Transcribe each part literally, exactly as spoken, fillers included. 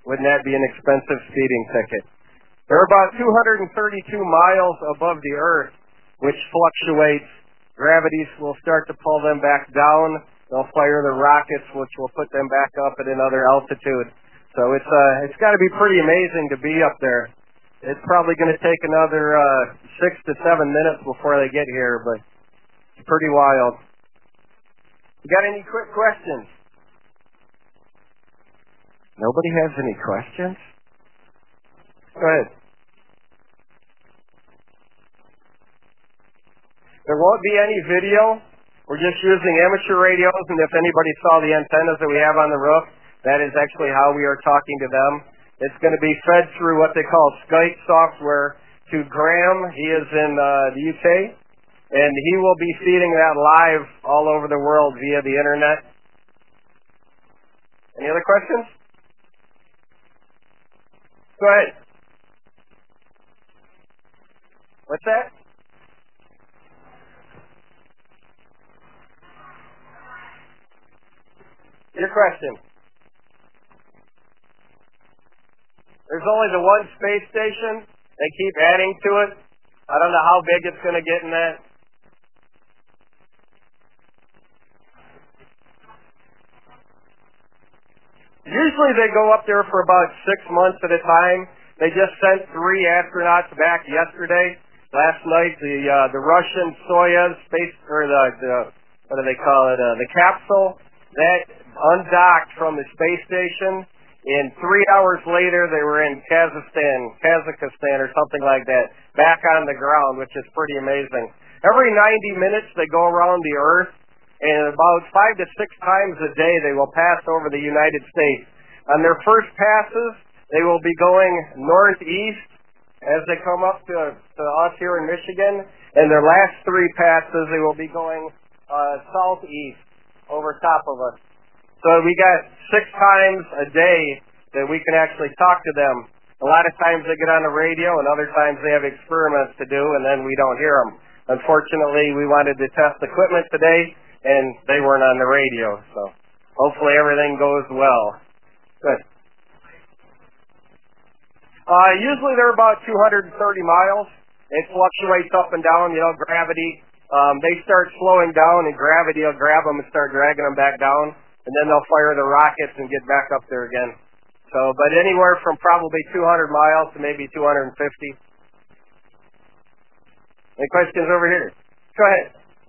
Wouldn't that be an expensive speeding ticket? They're about two hundred thirty-two miles above the Earth, which fluctuates. Gravities will start to pull them back down. They'll fire the rockets, which will put them back up at another altitude. So it's uh, it's got to be pretty amazing to be up there. It's probably going to take another uh, six to seven minutes before they get here, but it's pretty wild. You got any quick questions? Nobody has any questions? Go ahead. There won't be any video. We're just using amateur radios, and if anybody saw the antennas that we have on the roof, that is actually how we are talking to them. It's going to be fed through what they call Skype software to Graham. He is in uh, the U K, and he will be feeding that live all over the world via the internet. Any other questions? Go ahead. What's that? Your question. There's only the one space station. They keep adding to it. I don't know how big it's going to get in that. Usually they go up there for about six months at a time. They just sent three astronauts back yesterday. Last night, the uh, the Russian Soyuz space, or the, the what do they call it, uh, the capsule, that undocked from the space station. And three hours later, they were in Kazakhstan, Kazakhstan or something like that, back on the ground, which is pretty amazing. Every ninety minutes, they go around the Earth, and about five to six times a day, they will pass over the United States. On their first passes, they will be going northeast as they come up to, to us here in Michigan, and their last three passes, they will be going uh, southeast over top of us. So we got six times a day that we can actually talk to them. A lot of times they get on the radio, and other times they have experiments to do, and then we don't hear them. Unfortunately, we wanted to test equipment today, and they weren't on the radio. So hopefully everything goes well. Good. Uh, usually they're about two hundred thirty miles. It fluctuates up and down, you know, gravity. Um, they start slowing down, and gravity will grab them and start dragging them back down. And then they'll fire the rockets and get back up there again. So, but anywhere from probably two hundred miles to maybe two hundred fifty. Any questions over here? Go ahead.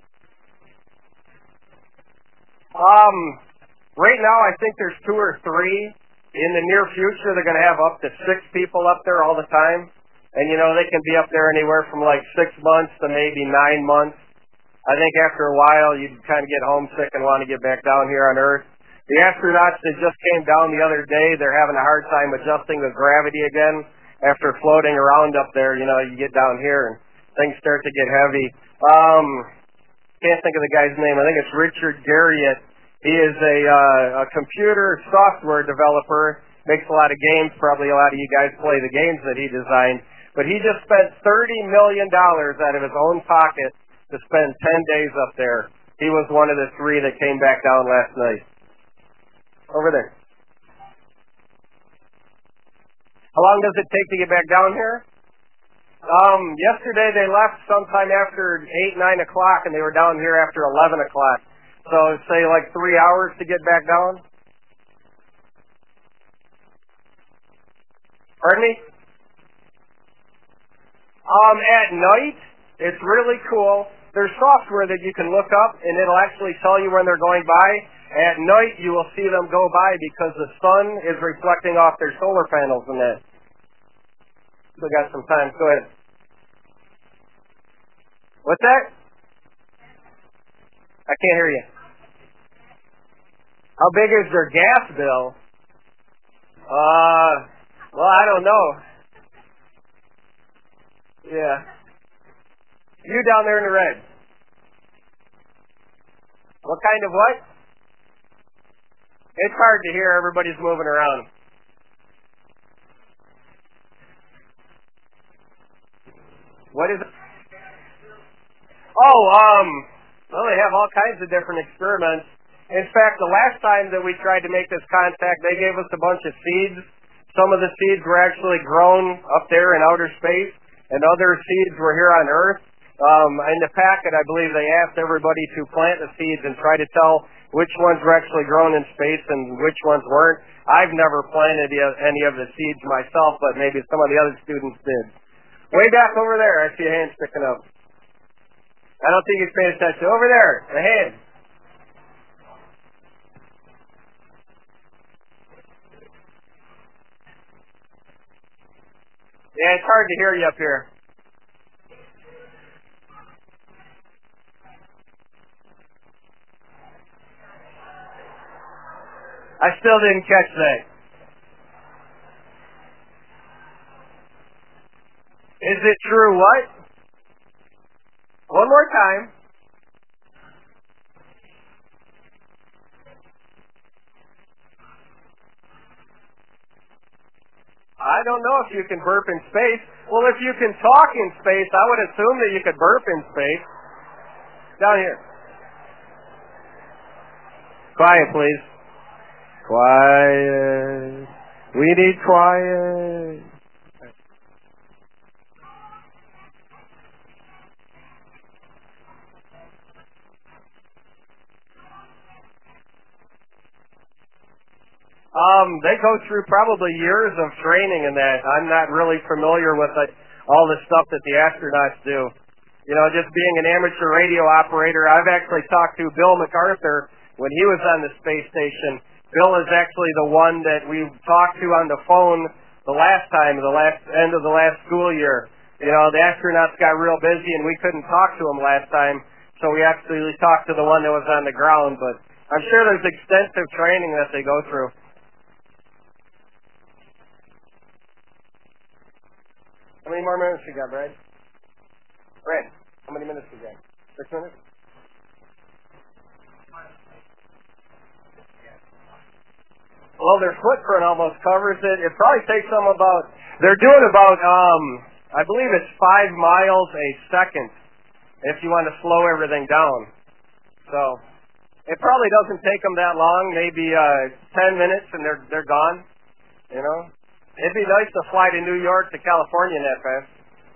Um, right now I think there's two or three. In the near future, they're going to have up to six people up there all the time. And, you know, they can be up there anywhere from like six months to maybe nine months. I think after a while, you'd kind of get homesick and want to get back down here on Earth. The astronauts that just came down the other day, they're having a hard time adjusting to gravity again. After floating around up there, you know, you get down here and things start to get heavy. Um, can't think of the guy's name. I think it's Richard Garriott. He is a, uh, a computer software developer, makes a lot of games. Probably a lot of you guys play the games that he designed. But he just spent thirty million dollars out of his own pocket to spend ten days up there. He was one of the three that came back down last night. Over there. How long does it take to get back down here? Um, yesterday they left sometime after eight, nine o'clock, and they were down here after eleven o'clock. So say like three hours to get back down? Pardon me? Um, at night, it's really cool. There's software that you can look up, and it'll actually tell you when they're going by. At night, you will see them go by because the sun is reflecting off their solar panels and that. Still got some time. Go ahead. What's that? I can't hear you. How big is their gas bill? Uh, well, I don't know. Yeah. You down there in the red. What kind of what? It's hard to hear. Everybody's moving around. What is it? Oh, um, well, they have all kinds of different experiments. In fact, the last time that we tried to make this contact, they gave us a bunch of seeds. Some of the seeds were actually grown up there in outer space, and other seeds were here on Earth. Um, in the packet, I believe they asked everybody to plant the seeds and try to tell which ones were actually grown in space and which ones weren't. I've never planted any of the seeds myself, but maybe some of the other students did. Way back over there, I see a hand sticking up. I don't think he's paying attention. Over there, the hand. Yeah, it's hard to hear you up here. I still didn't catch that. Is it true what? One more time. I don't know if you can burp in space. Well, if you can talk in space, I would assume that you could burp in space. Down here. Quiet, please. Quiet. We need quiet. Um, they go through probably years of training in that. I'm not really familiar with the, all the stuff that the astronauts do. You know, just being an amateur radio operator, I've actually talked to Bill MacArthur when he was on the space station. Bill is actually the one that we talked to on the phone the last time, the last end of the last school year. You know, the astronauts got real busy and we couldn't talk to him last time, so we actually talked to the one that was on the ground. But I'm sure there's extensive training that they go through. How many more minutes you got, Brad? Brad, how many minutes you got? Six minutes? Well, their footprint almost covers it. It probably takes them about, they're doing about, um, I believe it's five miles a second if you want to slow everything down. So, it probably doesn't take them that long, maybe uh, ten minutes and they're they're gone, you know? It'd be nice to fly to New York to California that fast.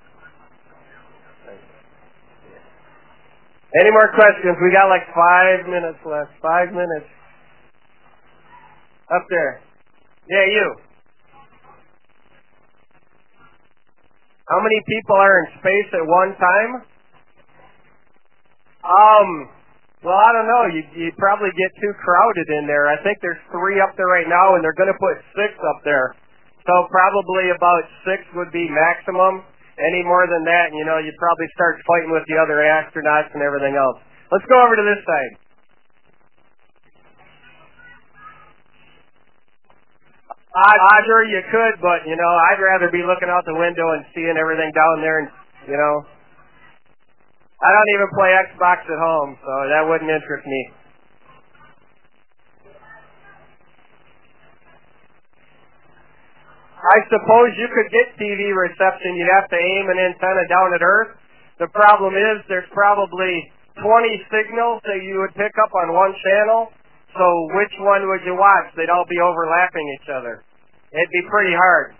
Any more questions? We got like five minutes left. Five minutes. Up there. Yeah, you. How many people are in space at one time? Um, well, I don't know. You you probably get too crowded in there. I think there's three up there right now, and they're going to put six up there. So probably about six would be maximum. Any more than that, you know, you'd probably start fighting with the other astronauts and everything else. Let's go over to this side. Uh, sure you could, but, you know, I'd rather be looking out the window and seeing everything down there and, you know. I don't even play Xbox at home, so that wouldn't interest me. I suppose you could get T V reception. You'd have to aim an antenna down at Earth. The problem is there's probably twenty signals that you would pick up on one channel. So which one would you watch? They'd all be overlapping each other. It'd be pretty hard.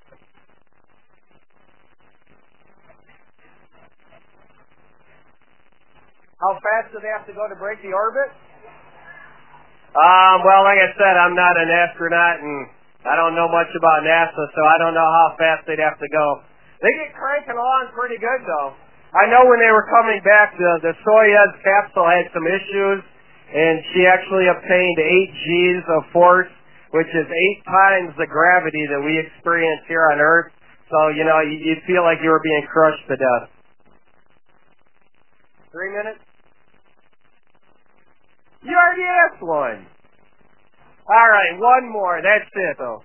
How fast do they have to go to break the orbit? Um, well, like I said, I'm not an astronaut, and I don't know much about NASA, so I don't know how fast they'd have to go. They get cranking along pretty good, though. I know when they were coming back, the, the Soyuz capsule had some issues, and she actually obtained eight G's of force, which is eight times the gravity that we experience here on Earth. So, you know, you, you feel like you were being crushed to death. Three minutes? You already asked one. All right, one more. That's it, though.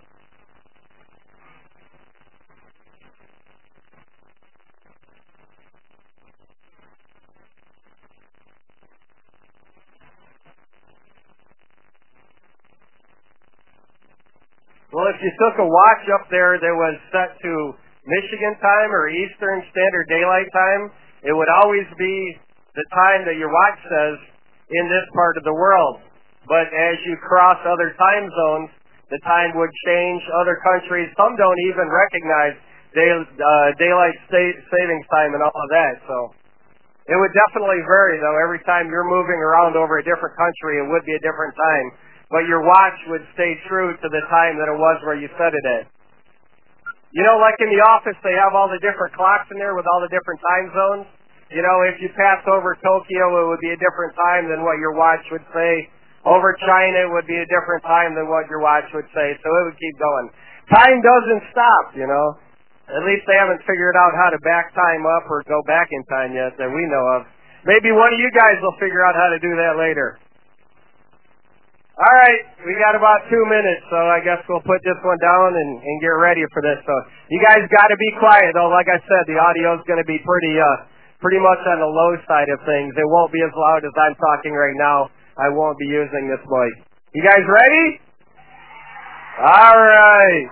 Well, if you took a watch up there that was set to Michigan time or Eastern Standard Daylight Time, it would always be the time that your watch says in this part of the world. But as you cross other time zones, the time would change. Other countries, some don't even recognize day, uh, daylight sta- savings time and all of that. So it would definitely vary, though. Every time you're moving around over a different country, it would be a different time. But your watch would stay true to the time that it was where you set it at. You know, like in the office, they have all the different clocks in there with all the different time zones. You know, if you pass over Tokyo, it would be a different time than what your watch would say. Over China, it would be a different time than what your watch would say. So it would keep going. Time doesn't stop, you know. At least they haven't figured out how to back time up or go back in time yet that we know of. Maybe one of you guys will figure out how to do that later. All right, we got about two minutes, so I guess we'll put this one down and, and get ready for this. So you guys got to be quiet, though. Like I said, the audio is going to be pretty, uh, pretty much on the low side of things. It won't be as loud as I'm talking right now. I won't be using this mic. You guys ready? All right.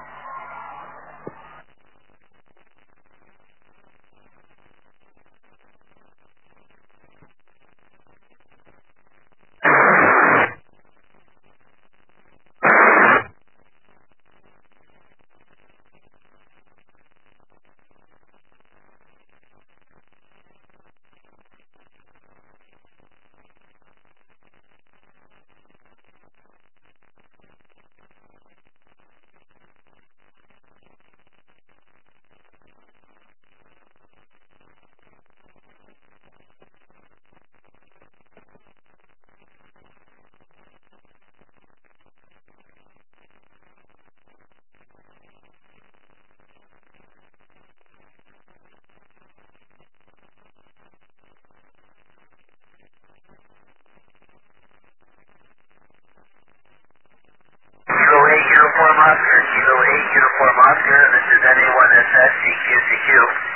Uniform Oscar, Kilo eight Uniform Oscar, this is N A one S S, C Q C Q.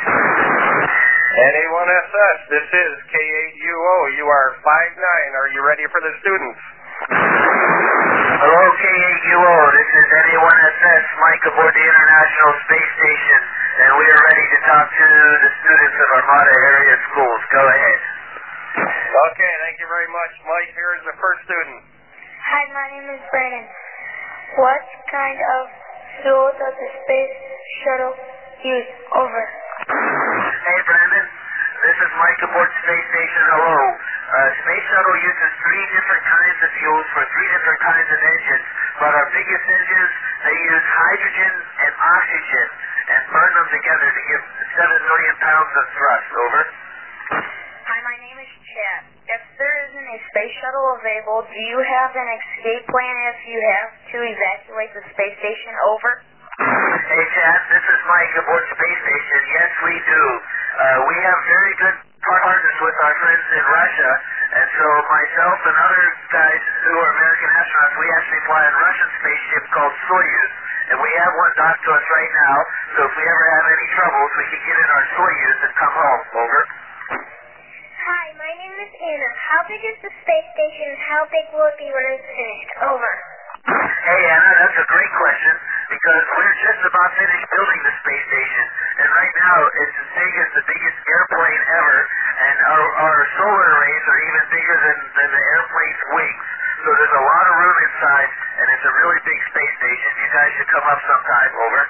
N A one S S, this is K eight U O, you are five nine, are you ready for the students? Hello K eight U O, this is N A one S S, Mike aboard the International Space Station, and we are ready to talk to the students of Armada area schools. Go ahead. Okay, thank you very much, Mike. Here is the first student. Hi, my name is Brandon. What kind of fuel does the space shuttle use? Over. Hey, Brandon. This is Mike aboard Space Station. Hello. Uh, Space Shuttle uses three different kinds of fuels for three different kinds of engines, but our biggest engines, they use hydrogen and oxygen and burn them together to give seven million pounds of thrust. Over. Hi, my name is Chad. If there isn't a space shuttle available, do you have an escape plan if you have to evacuate the space station? Over. Hey, Chad, this is Mike aboard Space Station. Yes, we do. Uh, we have very good partners with our friends in Russia, and so myself and other guys who are American astronauts, we actually fly a Russian spaceship called Soyuz, and we have one docked to us right now, so if we ever have any troubles, we can get in our Soyuz and come home. Over. Hi, my name is Anna. How big is the space station and how big will it be when it's finished? Over. Hey, Anna, that's a great question, because we're just about finished building the space station, and right now it's as big as the biggest airplane ever, and our, our solar arrays are even bigger than, than the airplane's wings. So there's a lot of room inside, and it's a really big space station. You guys should come up sometime. Over.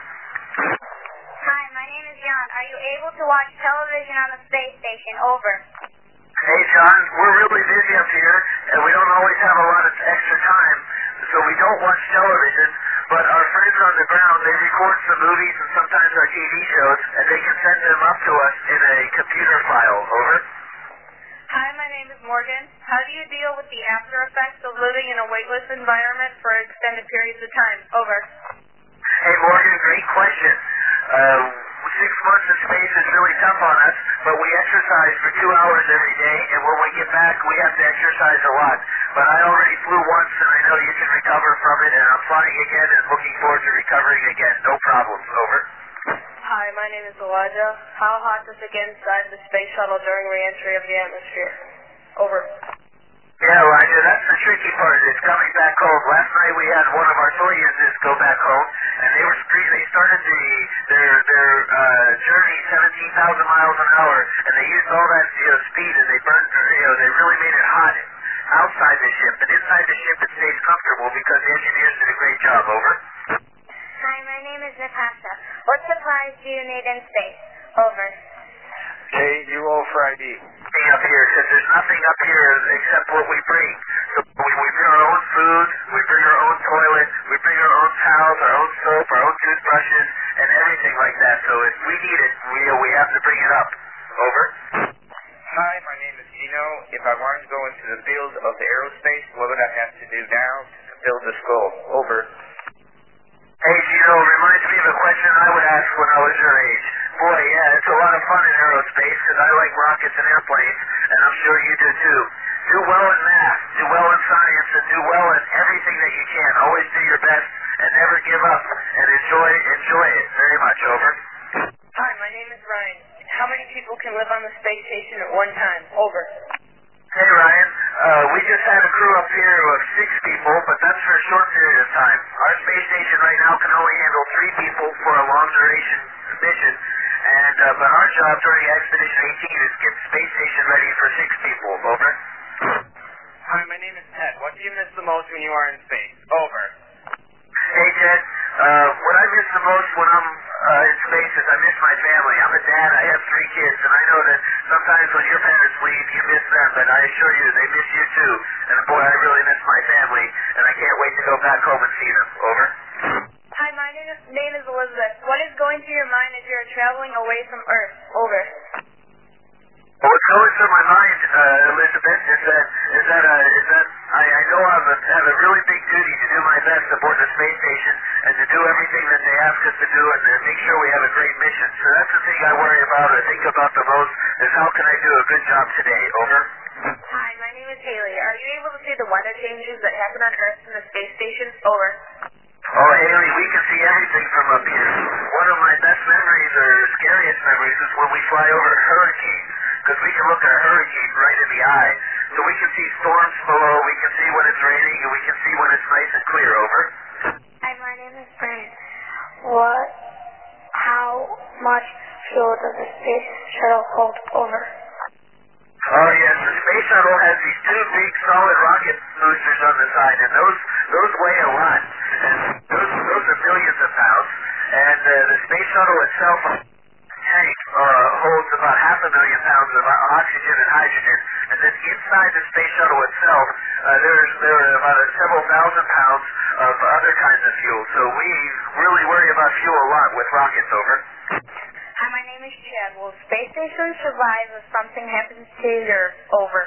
Hi, my name is John. Are you able to watch television on the space station? Over. Hey, John, we're really busy up here, and we don't always have a lot of extra time, so we don't watch television, but our friends on the ground, they record some movies and sometimes our T V shows, and they can send them up to us in a computer file. Over. Hi, my name is Morgan. How do you deal with the after effects of living in a weightless environment for extended periods of time? Over. Hey, Morgan, great question. Uh, six months in space is really tough on us, but we exercise for two hours every day, and when we get back, we have to exercise a lot. But I already flew once, and I know you can recover from it, and I'm flying again and looking forward to recovering again. No problems. Over. Hi, my name is Elijah. How hot does it get inside the space shuttle during re-entry of the atmosphere? Over. Yeah, Elijah, that's the tricky part. It's coming back home. Last night we had one of our Soyuzes go back home, and they were scre- they started the their their uh, journey seventeen thousand miles an hour, and they used all that you know speed, and they burned you know they really made it hot. outside the ship, but inside the ship it stays comfortable because the engineers did a great job. Over. Hi, my name is Natasha. What supplies do you need in space? Over. K U O for I D. Up here, because there's nothing up here except what we bring. So we, we bring our own food, we bring our own toilet, we bring our own towels, our own soap, our own toothbrushes, and everything like that. So if we need it, we, we have to bring it up. Over. Hi, my name is Gino. If I wanted to go into the field of aerospace, what would I have to do now to fulfill this goal? Over. Hey, Gino, reminds me of a question I would ask when I was your age. Boy, yeah, it's a lot of fun in aerospace because I like rockets and airplanes, and I'm sure you do too. Do well in math, do well in science, and do well in everything that you can. Always do your best and never give up, and enjoy enjoy it very much. Over. Hi, my name is Ryan. How many people can live on the space station at one time? Over. Hey, Ryan. Uh, we just had a crew up here of six people, but that's for a short period of time. Our space station right now can only handle three people for a long duration mission, and uh, but our job during Expedition eighteen is get the space station ready for six people. Over. Hi, my name is Ted. What do you miss the most when you are in space? Over. Hey, Ted. Uh, what I miss the most when I'm uh, in space is I miss my family. I'm a dad. I have three kids, and I know that sometimes when your parents leave, you miss them, but I assure you, they miss you too. And boy, I really miss my family, and I can't wait to go back home and see them. Over. Hi, my name is, name is Elizabeth. What is going through your mind as you are traveling away from Earth? Over. What's going through my mind, uh, Elizabeth, is that is that uh, is that I, I know I have a, have a really big duty to do my best aboard the space station and to do everything that they ask us to do and to make sure we have a great mission. So that's the thing I worry about or think about the most is how can I do a good job today. Over. Hi, my name is Haley. Are you able to see the weather changes that happen on Earth from the space station? Over. Oh, Haley, we can see everything from up here. One of my best memories or scariest memories is when we fly over hurricanes. Because we can look at a hurricane right in the eye. So we can see storms below, we can see when it's raining, and we can see when it's nice and clear. Over. Hi, my name is Brian. What, how much fuel does the space shuttle hold? Over. Oh, yes, the space shuttle has these two big solid rocket boosters on the side, and those those weigh a lot. And those, those are billions of pounds. And uh, the space shuttle itself tank uh, holds about half a million pounds of oxygen and hydrogen, and then inside the space shuttle itself, uh, there's there are about uh, several thousand pounds of other kinds of fuel. So we really worry about fuel a lot with rockets. Over. Hi, my name is Chad. Will space station survive if something happens to Earth? Over.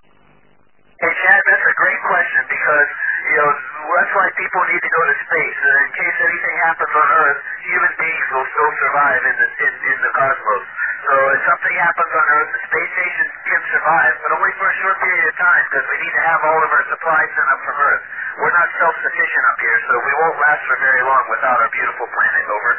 Hey, Chad, that's a great question because, you know, that's why people need to go to space. Uh, in case anything happens on Earth, human beings will still survive in the, in, in the cosmos. So if something happens on Earth, the space station can survive, but only for a short period of time because we need to have all of our supplies sent up from Earth. We're not self-sufficient up here, so we won't last for very long without our beautiful planet. Over.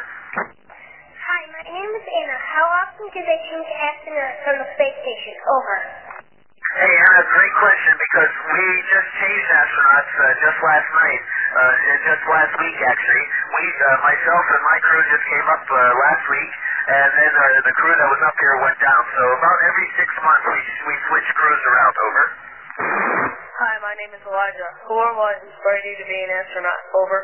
Hi, my name is Anna. How often do they change astronauts from the space station? Over. Hey, Anna, great question because we just changed astronauts uh, just last night, uh, just last week actually. We, uh, myself and my crew just came up uh, last week, and then uh, the crew that was up here went down. So about every six months we we switch crews around. Over. Hi, my name is Elijah. Who or what inspired you to be an astronaut? Over.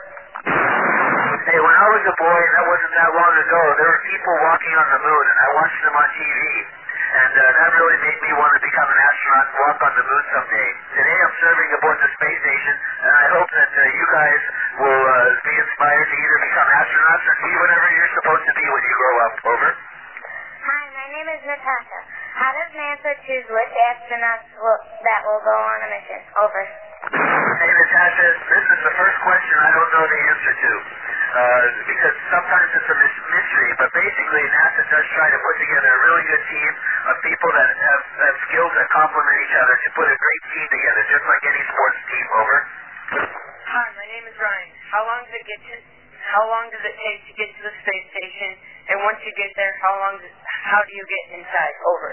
Hey, when I was a boy, and that wasn't that long ago, there were people walking on the moon, and I watched them on T V. And uh, that really made me want to become an astronaut and walk on the moon someday. Today I'm serving aboard the space station, and I hope that uh, you guys will uh, be inspired to either become astronauts or be whatever you're supposed to be when you grow up. Over. Hi, my name is Natasha. How does NASA choose which astronauts will, that will go on a mission? Over. Hey, Natasha, this is the first question I don't know the answer to. Uh, because sometimes it's a mystery, but basically NASA does try to put together a really good team of people that have, have skills that complement each other to put a great team together, just like any sports team. Over. Hi, my name is Ryan. How long does it get to? How long does it take to get to the space station? And once you get there, how long? Does, how do you get inside? Over.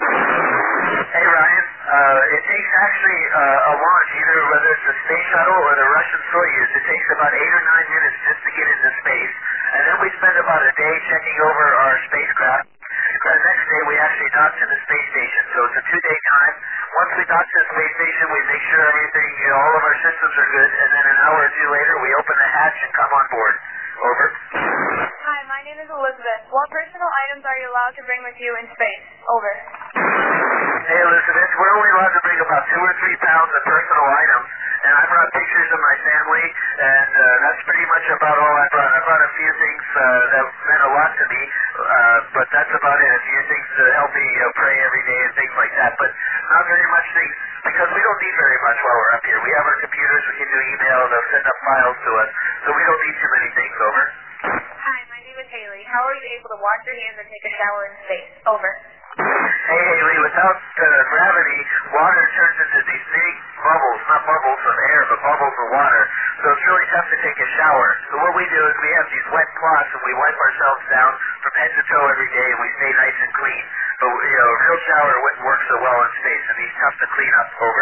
Hey, Ryan. Uh, it takes actually uh, a launch, either whether it's the space shuttle or the Russian Soyuz. It takes about eight or nine minutes just to get into space, and then we spend about a day checking over our spacecraft, the next day we actually dock to the space station. So it's a two-day time. Once we dock to the space station, we make sure everything, you know, all of our systems are good, and then an hour or two later, we open the hatch and come on board. Over. Hi, my name is Elizabeth. What personal items are you allowed to bring with you in space? Over. Hey, Elizabeth, we're only allowed to bring about two or three pounds of personal items, and I brought pictures of my family, and uh, that's pretty much about all I brought. I brought a few things uh, that meant a lot to me, uh, but that's about it. A few things to help me, you know, pray every day and things like that, but not very much things, because we don't need very much while we're up here. We have our computers, we can do email, they'll send up files to us, so we don't need too many things. Over. Hi, my name is Haley. How are you able to wash your hands and take a shower in space? Over. Hey, Haley, without uh, gravity, water turns into these big bubbles, not bubbles of air, but bubbles of water. So it's really tough to take a shower. So what we do is we have these wet cloths and we wipe ourselves down from head to toe every day and we stay nice and clean. But, you know, a real shower wouldn't work so well in space and these tough to clean up. Over.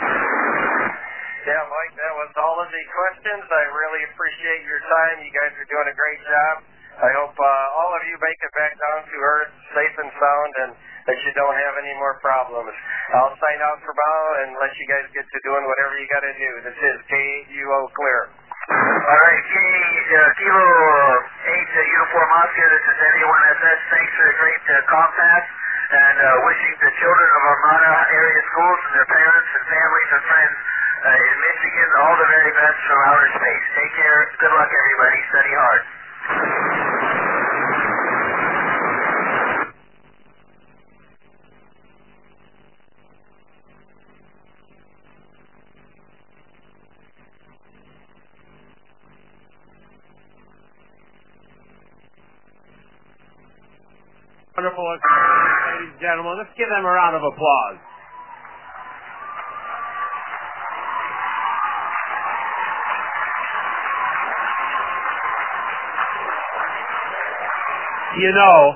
Yeah, Mike, that was all of the questions. I really appreciate your time. You guys are doing a great job. I hope uh, all of you make it back down to Earth safe and sound and that you don't have any more problems. I'll sign out for now and let you guys get to doing whatever you got to do. This is K U O Clear. All right, K, uh, Kilo eight uh, Uniform Oscar, this is N A one S S. Thanks for the great uh, compass and uh, wishing the children of Armada area schools and their parents and families and friends uh, in Michigan all the very best from outer space. Take care. Good luck, everybody. Study hard. Wonderful, ladies and gentlemen. Let's give them a round of applause. You know,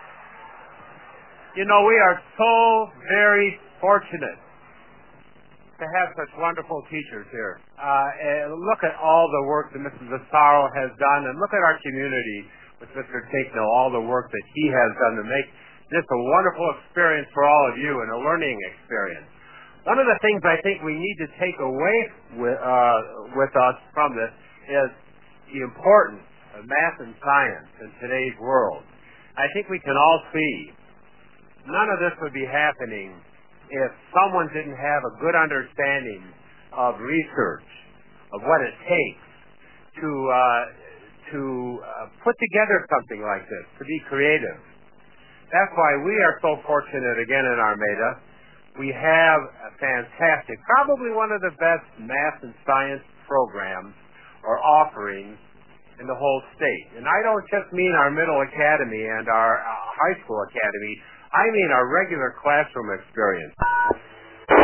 you know, we are so very fortunate to have such wonderful teachers here. Uh, and look at all the work that Missus Asaro has done, and look at our community with Mister Tinknell, all the work that he has done to make this a wonderful experience for all of you and a learning experience. One of the things I think we need to take away with, uh, with us from this is the importance of math and science in today's world. I think we can all see none of this would be happening if someone didn't have a good understanding of research, of what it takes to uh, to uh, put together something like this, to be creative. That's why we are so fortunate again in Armada. We have a fantastic, probably one of the best math and science programs or offerings in the whole state. And I don't just mean our middle academy and our uh, high school academy. I mean our regular classroom experience.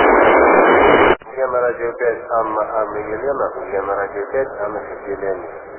Camera J P E G, I'm I'm Emiliano. Camera J P E G, I'm Emiliano.